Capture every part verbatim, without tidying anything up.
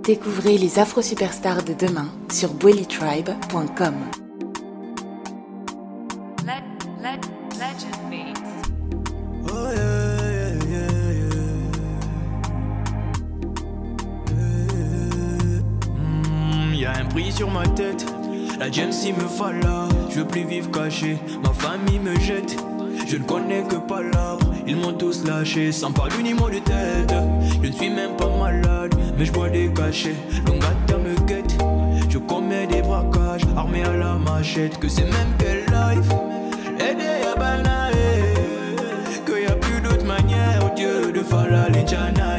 Découvrez les Afro-Superstars de demain sur bweli tribe point com. Let, let, legend beats. Oh yeah, yeah, yeah, yeah. Mm, y a un prix sur ma tête, la Jamesy me falla. Je veux plus vivre caché, ma famille me jette. Je ne connais que palabres, ils m'ont tous lâché. Sans pas ni mot de tête, je ne suis même pas malade, mais je bois des cachets. L'ongata me guette, je commets des braquages, armé à la machette. Que c'est même quelle life, aider à banae. Que y a plus d'autre manière, oh Dieu, de faire la linchana.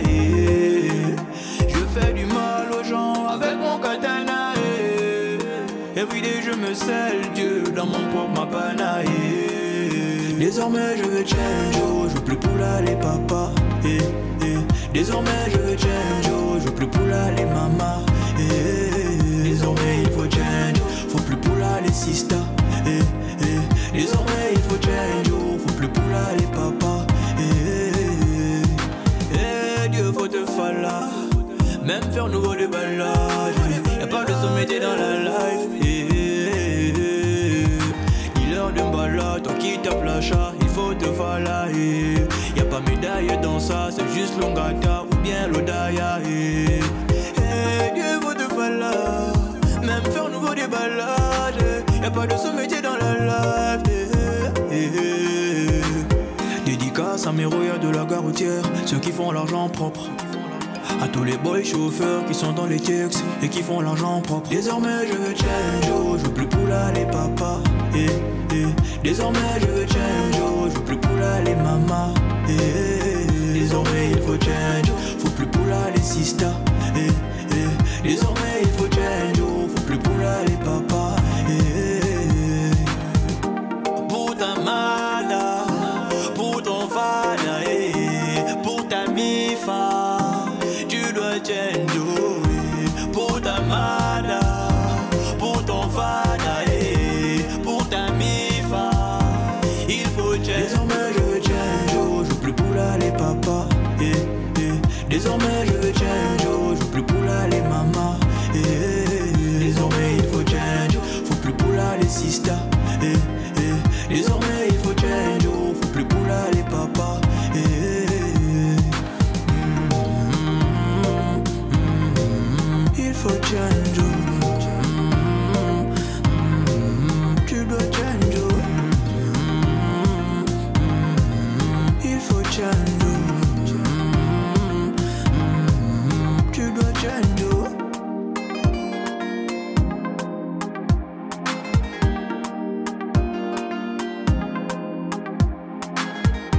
Je fais du mal aux gens avec mon katana. Everyday je me scelle, Dieu, dans mon propre mapana. Désormais je veux change, oh, je veux plus pour là les papas. Eh, eh. Désormais je veux change, oh, je veux plus pour là les mamas. Eh, eh. Désormais il faut change, faut plus pour là les sisters. Eh, eh. Désormais il faut change, oh, faut plus pour là les papas. Eh, eh. Eh, Dieu faut te faire là, même faire nouveau de balade. Y'a pas de sommet dans la life. Eh, eh, eh. Dis-leur de balade, toi qui tape la chat, il faut te faire là. Eh. Y'a pas médaille dans ça, c'est juste l'ongata ou bien l'odaya. Eh. Eh, Dieu faut te faire là, même faire nouveau des balades. Y'a pas de sommet dans la life. Eh, eh, eh. Dédicace à mes royaux de la gare routière, ceux qui font l'argent propre. À tous les boys chauffeurs qui sont dans les textes et qui font l'argent propre. Désormais je veux change, oh, je veux plus pour là les papas. Eh, eh. Désormais je veux change, oh, je veux plus pour là les mamas. Eh, eh. Désormais il faut change, faut plus pour là les sisters. Eh, eh. Désormais il faut change, oh, faut plus pour là les papas. Eh, eh. Pour ta mala, pour ton fada, eh. Pour ta mifa. Change, oh, eh. Pour ta mada, pour ton fada, eh. Pour ta mifa, il faut change. Désormais je veux change, oh, je veux plus pour là les papas. Eh, eh. Désormais je veux change, oh, je veux plus pour là les mamas. Eh, eh. Désormais il faut change, faut plus pour là les sisters. Eh, eh. Désormais il faut change, oh, faut plus pour là les papas. Eh, eh. Il faut change, mm-hmm. Mm-hmm. Tu dois change, mm-hmm. Il faut change, mm-hmm. Mm-hmm. Tu dois change.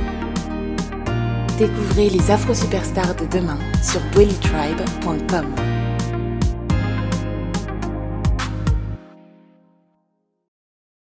Découvrez les Afro-Superstars de demain sur bweli tribe point com.